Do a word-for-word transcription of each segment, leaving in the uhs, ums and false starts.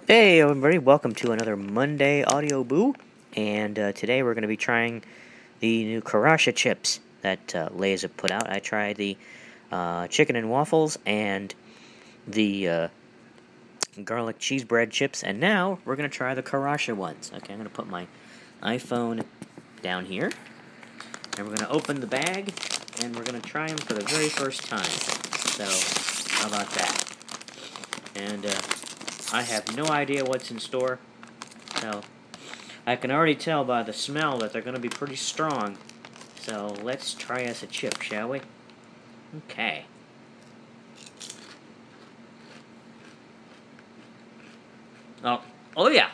Hey everybody, welcome to another Monday Audio Boo, and uh, today we're going to be trying the new Karasha chips that uh, Lay's have put out. I tried the uh, chicken and waffles and the uh, garlic cheese bread chips, and now we're going to try the Karasha ones. Okay, I'm going to put my iPhone down here, and we're going to open the bag, and we're going to try them for the very first time. So, how about that? And, uh... I have no idea what's in store, so I can already tell by the smell that they're going to be pretty strong. So let's try us a chip, shall we? Okay. Oh, oh yeah.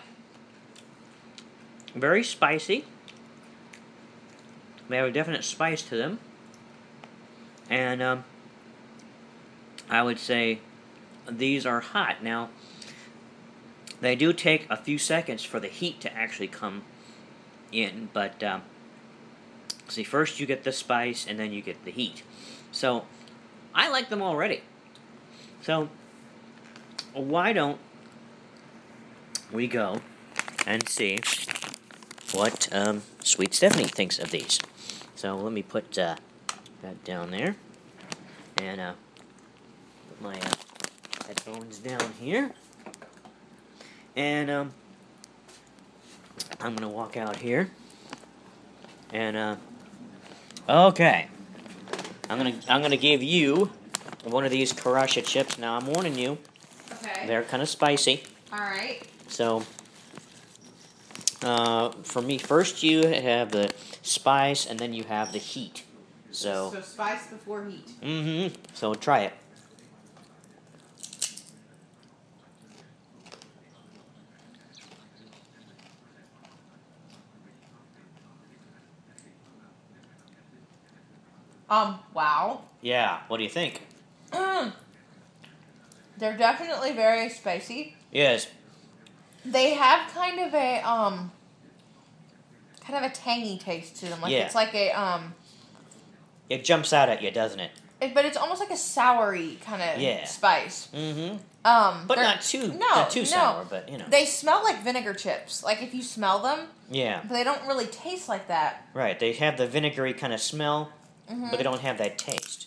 Very spicy. They have a definite spice to them. And um, I would say these are hot. Now, they do take a few seconds for the heat to actually come in, but um, see, first you get the spice and then you get the heat. So I like them already. So why don't we go and see what um, Sweet Stephanie thinks of these? So let me put uh, that down there and uh, put my uh, headphones down here. And, um, I'm gonna walk out here, and, uh, okay, I'm gonna, I'm gonna give you one of these Karasha chips. Now, I'm warning you, okay, they're kind of spicy. Alright. So, uh, for me, first you have the spice, and then you have the heat. So, so spice before heat. Mm-hmm, so try it. Um, wow. Yeah, what do you think? Mm. They're definitely very spicy. Yes. They have kind of a, um, kind of a tangy taste to them. Like, Yeah. it's like a, um... It jumps out at you, doesn't it? It, but it's almost like a soury kind of Yeah. spice. Mm-hmm. Um, But not too, no, not too no. sour, but, you know. They smell like vinegar chips. Like, if you smell them, Yeah. but they don't really taste like that. Right, they have the vinegary kind of smell, Mm-hmm. but they don't have that taste.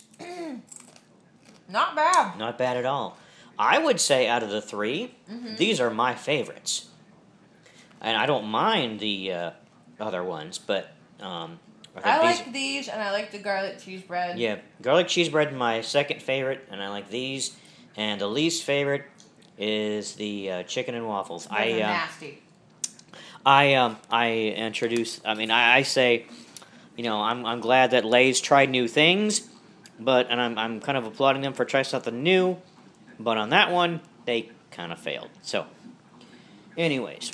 Not bad. Not bad at all. I would say out of the three, Mm-hmm. these are my favorites. And I don't mind the uh, other ones, but um, I, think I these, like these, and I like the garlic cheese bread. Yeah, garlic cheese bread is my second favorite, and I like these. And the least favorite is the uh, chicken and waffles. Those I are uh, nasty. I um I introduce. I mean, I, I say, you know, I'm I'm glad that Lay's tried new things, but and I'm I'm kind of applauding them for trying something new, but on that one they kind of failed. So, anyways,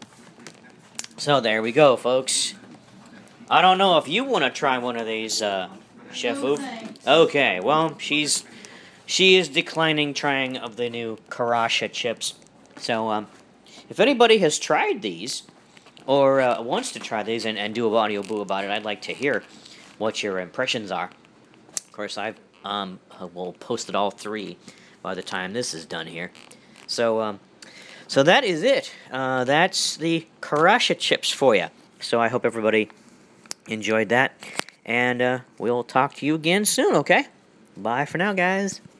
so there we go, folks. I don't know if you want to try one of these, uh, Chef Oop. Okay, well she's she is declining trying of the new Karasha chips. So um, if anybody has tried these, or uh, wants to try these and, and do a audio boo about it, I'd like to hear what your impressions are. Of course, I um, will post it all three by the time this is done here. So, um, so that is it. Uh, that's the Karasha chips for you. So I hope everybody enjoyed that, and uh, we'll talk to you again soon, okay? Bye for now, guys.